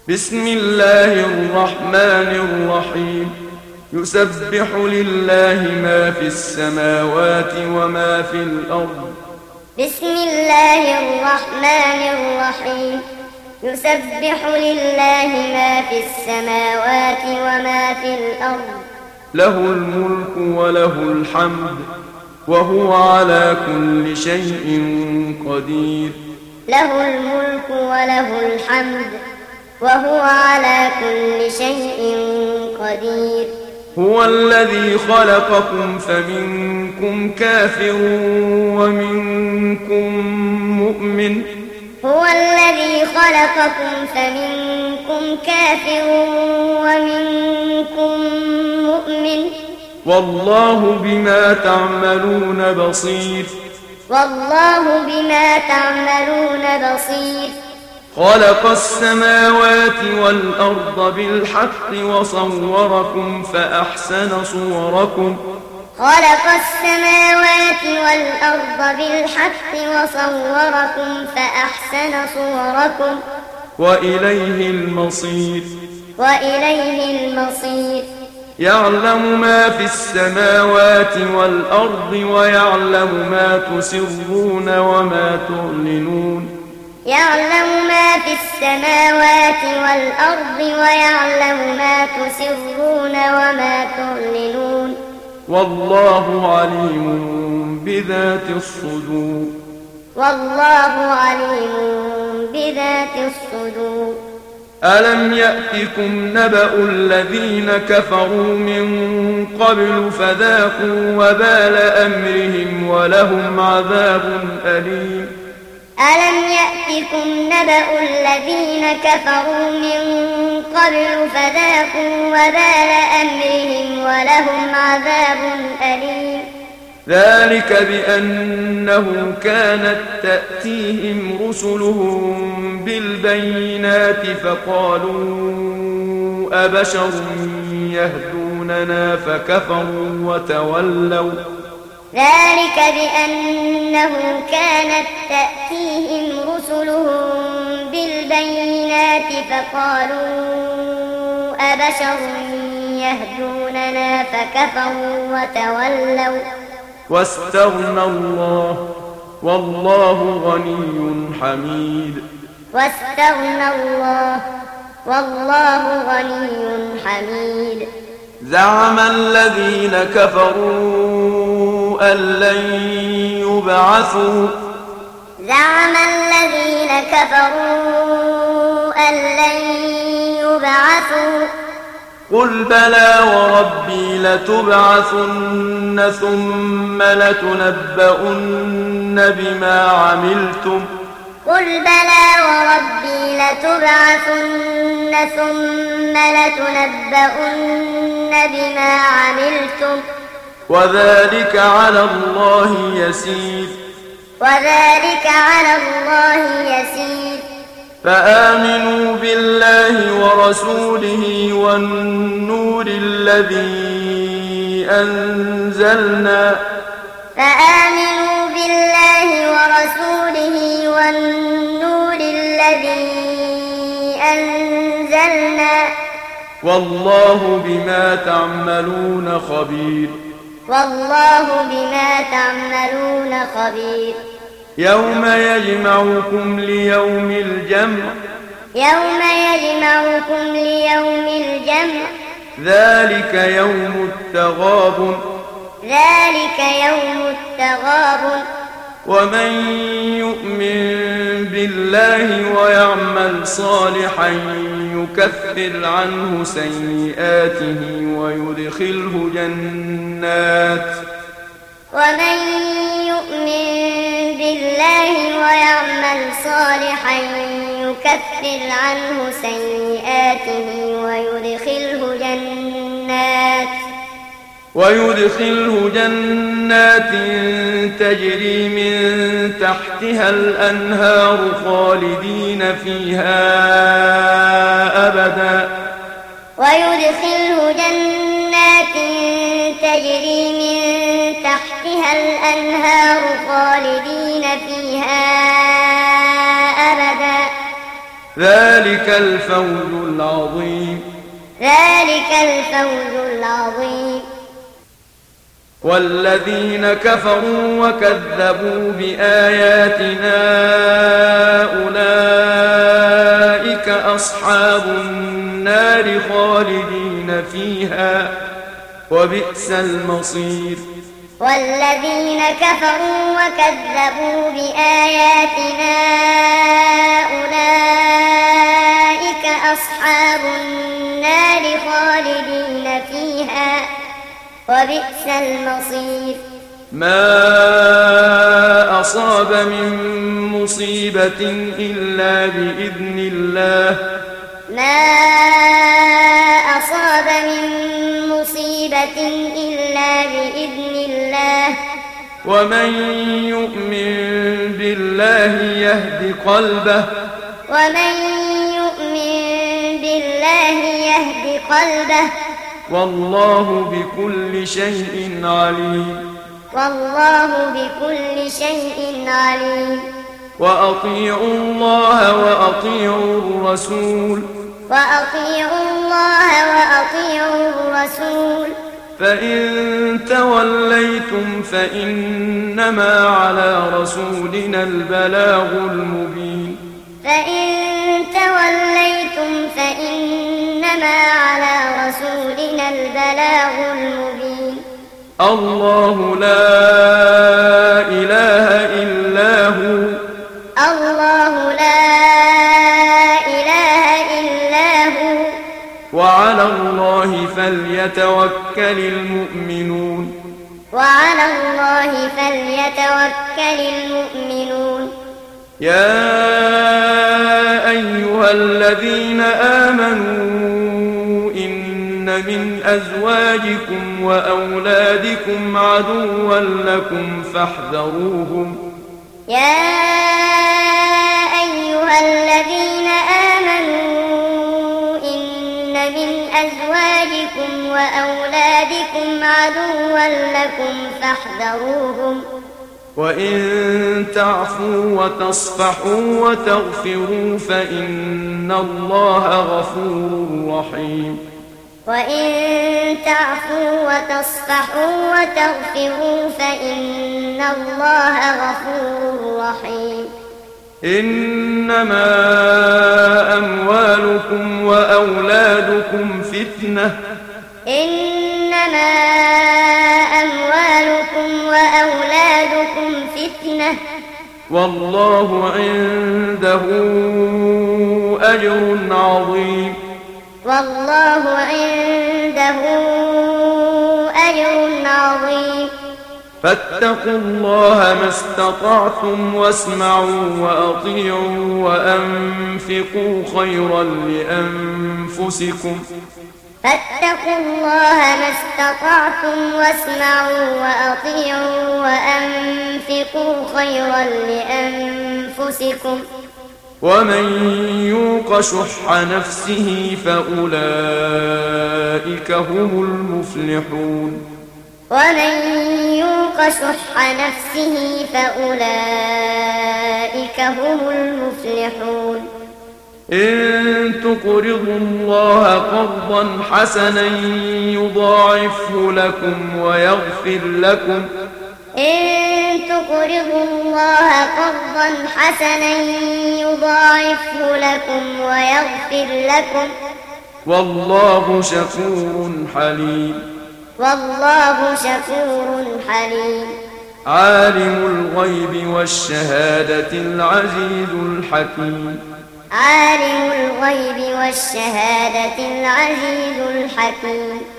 بسم الله الرحمن الرحيم يسبح لله ما في السماوات وما في الأرض. بسم الله الرحمن الرحيم يسبح لله ما في السماوات وما في الأرض. له الملك وله الحمد وهو على كل شيء قدير. له الملك وله الحمد وهو على كل شيء قدير. هو الذي خلقكم فمنكم كافر ومنكم مؤمن. هو الذي خلقكم فمنكم كافر ومنكم مؤمن. والله بما تعملون بصير. والله بما تعملون بصير. خلق السماوات والأرض بالحق وصوركم فأحسن صوركم. خلق السماوات والأرض بالحق وصوركم فأحسن صوركم. وإليه المصير. وإليه المصير. يعلم ما في السماوات والأرض ويعلم ما تسرون وما تعلنون. يعلم ما في السماوات والأرض ويعلم ما تسرون وما تعلنون. والله عليم بذات الصدور. والله عليم بذات الصدور. ألم يأتكم نبأ الذين كفروا من قبل فذاقوا وبال أمرهم ولهم عذاب أليم. ألم يأتكم نبأ الذين كفروا من قبل فذاقوا وبال أمرهم ولهم عذاب أليم. ذلك بأنه كانت تأتيهم رسلهم بالبينات فقالوا أبشر يهدوننا فكفروا وتولوا. ذلك بأنه كانت تأتيهم رسلهم بالبينات فقالوا أبشر يهدوننا فكفروا وتولوا. واستغنى الله والله غني حميد. واستغنى الله والله غني حميد. زعم الذين كفروا أن لن يبعثوا. زعم الذين كفروا أن لن يبعثوا. قل بلى وربي لتبعثن ثم لتنبؤن بما عملتم. قل بلى وربي لتبعثن ثم لتنبؤن بما عملتم. وذلك على الله يسير. وذلك على الله يسير. فآمنوا بالله ورسوله والنور الذي أنزلنا. فآمنوا بالله ورسوله والنور الذي أنزلنا. والله بما تعملون خبير. والله بما تعملون خبير. يوم يجمعكم ليوم الجمع. يوم يجمعكم ليوم الجمع. ذلك يوم التغابن. ذلك يوم التغابن. ومن يؤمن بالله ويعمل صالحا يكفر عنه سيئاته ويدخله جنات. ومن يؤمن بالله ويعمل صالحا يكفر عنه سيئاته ويدخله جنات تجري من تحتها الأنهار خالدين فيها أبدا. ويدخله جنات تجري من تحتها الأنهار خالدين فيها أبدا. ذلك ذلك الفوز العظيم. ذلك الفوز العظيم. والذين كفروا وكذبوا بآياتنا أولئك أصحاب النار خالدين فيها وبئس المصير. والذين كفروا وكذبوا بآياتنا أولئك أصحاب النار خالدين فيها وبئس المصير. ما أصاب من مصيبة إلا بإذن الله. ما أصاب من مصيبة إلا بإذن الله. ومن يؤمن بالله يهد قلبه. ومن يؤمن بالله يهد قلبه. والله بكل شيء عليم. والله بكل شيء عليم. وأطيعوا الله وأطيعوا الرسول. وأطيعوا الله وأطيعوا الرسول. فإن توليتم فإنما على رسولنا البلاغ المبين. فإن توليتم فإنما على رسولنا البلاغ المبين. الله لا إله إلا هو. الله لا إله إلا هو. وعلى الله فليتوكل المؤمنون. وعلى الله فليتوكل المؤمنون. يا أيها الذين آمنوا إن من أزواجكم وأولادكم عدوا لكم فاحذروهم. يا أيها الذين آمنوا إن من أزواجكم وأولادكم عدوا لكم فاحذروهم. وإن تعفوا وتصفحوا وتغفروا فإن الله غفور رحيم. وإن تعفوا وتصفحوا وتغفروا فإن الله غفور رحيم. إنما أموالكم وأولادكم فتنة. إنما أموالكم وأولادكم فتنة. والله عنده أجر عظيم. والله عنده أجر عظيم. فاتقوا الله ما استطعتم واسمعوا وأطيعوا وأنفقوا خيرا لأنفسكم. فاتقوا الله ما استطعتم واسمعوا وأطيعوا وأنفقوا خيرا لأنفسكم. ومن يوق شح نفسه فأولئك هم المفلحون. ومن يوق شح نفسه فأولئك هم المفلحون. إن تقرضوا الله قرضا حسنا يضاعفه لكم ويغفر لكم. إن تقرضوا الله قرضا حسنا يضاعفه لكم ويغفر لكم. والله شكور حليم. والله شكور حليم. عالم الغيب والشهادة العزيز الحكيم. عالم الغيب والشهادة العزيز الحكيم.